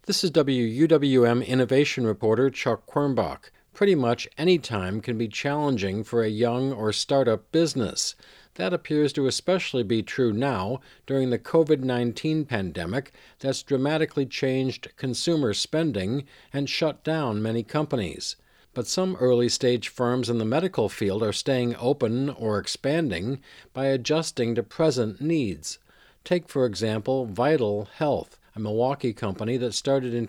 This is WUWM innovation reporter Chuck Quirmbach. Pretty much any time can be challenging for a young or startup business. That appears to especially be true now during the COVID-19 pandemic that's dramatically changed consumer spending and shut down many companies. But some early-stage firms in the medical field are staying open or expanding by adjusting to present needs. Take, for example, Vital Health, a Milwaukee company that started in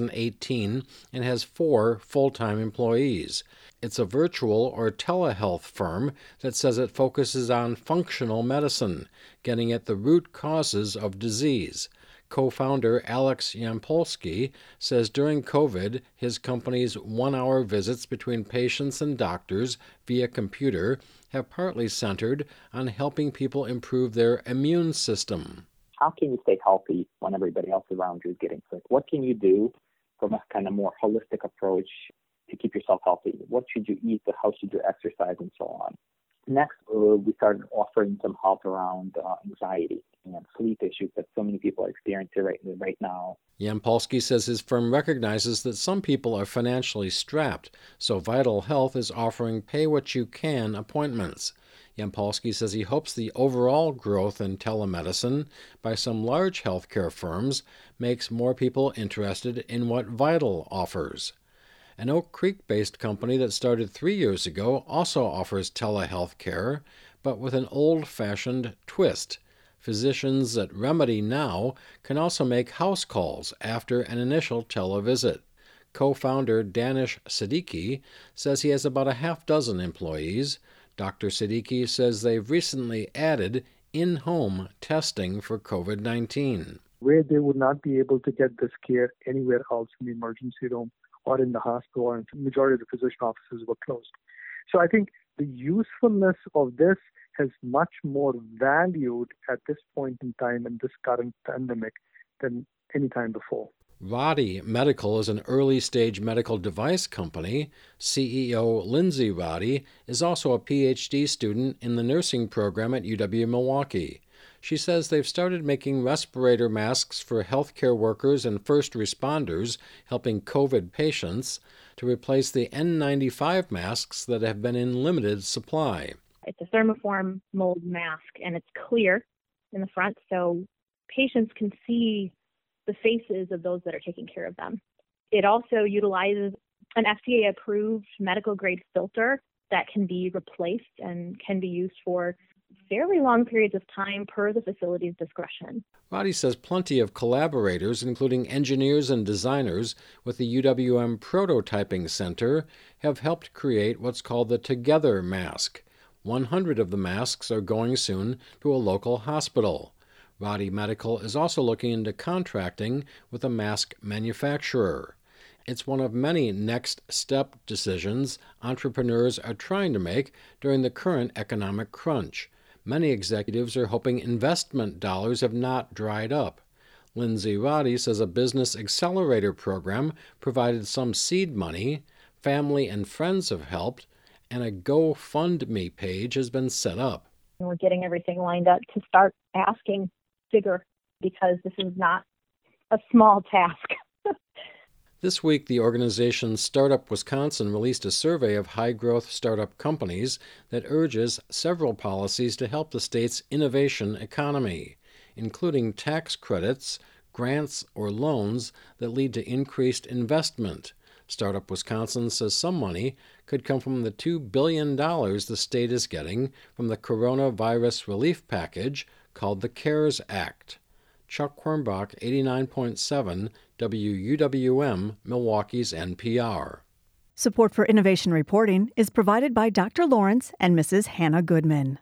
2018 and has 4 full-time employees. It's a virtual or telehealth firm that says it focuses on functional medicine, getting at the root causes of disease. Co-founder Alex Yampolsky says during COVID, his company's 1-hour visits between patients and doctors via computer have partly centered on helping people improve their immune system. How can you stay healthy when everybody else around you is getting sick? What can you do from a kind of more holistic approach to keep yourself healthy? What should you eat? How should you exercise, and so on? Next, we started offering some help around anxiety and sleep issues that so many people are experiencing right now. Yampolsky says his firm recognizes that some people are financially strapped, so Vital Health is offering pay-what-you-can appointments. Yampolsky says he hopes the overall growth in telemedicine by some large healthcare firms makes more people interested in what Vital offers. An Oak Creek-based company that started 3 years ago also offers telehealth care, but with an old-fashioned twist. Physicians at Remedy Now can also make house calls after an initial televisit. Co-founder Danish Siddiqui says he has about a half-dozen employees. Dr. Siddiqui says they've recently added in-home testing for COVID-19. Where they would not be able to get this care anywhere else in the emergency room or in the hospital, or the majority of the physician offices were closed. So I think the usefulness of this has much more valued at this point in time in this current pandemic than any time before. Radi Medical is an early-stage medical device company. CEO Lindsay Radi is also a PhD student in the nursing program at UW-Milwaukee. She says they've started making respirator masks for healthcare workers and first responders helping COVID patients to replace the N95 masks that have been in limited supply. It's a thermoform mold mask, and it's clear in the front, so patients can see the faces of those that are taking care of them. It also utilizes an FDA-approved medical-grade filter that can be replaced and can be used for fairly long periods of time per the facility's discretion. Radi says plenty of collaborators, including engineers and designers with the UWM Prototyping Center, have helped create what's called the Together mask. 100 of the masks are going soon to a local hospital. Radi Medical is also looking into contracting with a mask manufacturer. It's one of many next step decisions entrepreneurs are trying to make during the current economic crunch. Many executives are hoping investment dollars have not dried up. Lindsay Radi says a business accelerator program provided some seed money, family and friends have helped, and a GoFundMe page has been set up. We're getting everything lined up to start asking bigger, because this is not a small task. This week, the organization Startup Wisconsin released a survey of high-growth startup companies that urges several policies to help the state's innovation economy, including tax credits, grants, or loans that lead to increased investment. Startup Wisconsin says some money could come from the $2 billion the state is getting from the coronavirus relief package called the CARES Act. Chuck Quirmbach, 89.7 WUWM, Milwaukee's NPR. Support for innovation reporting is provided by Dr. Lawrence and Mrs. Hannah Goodman.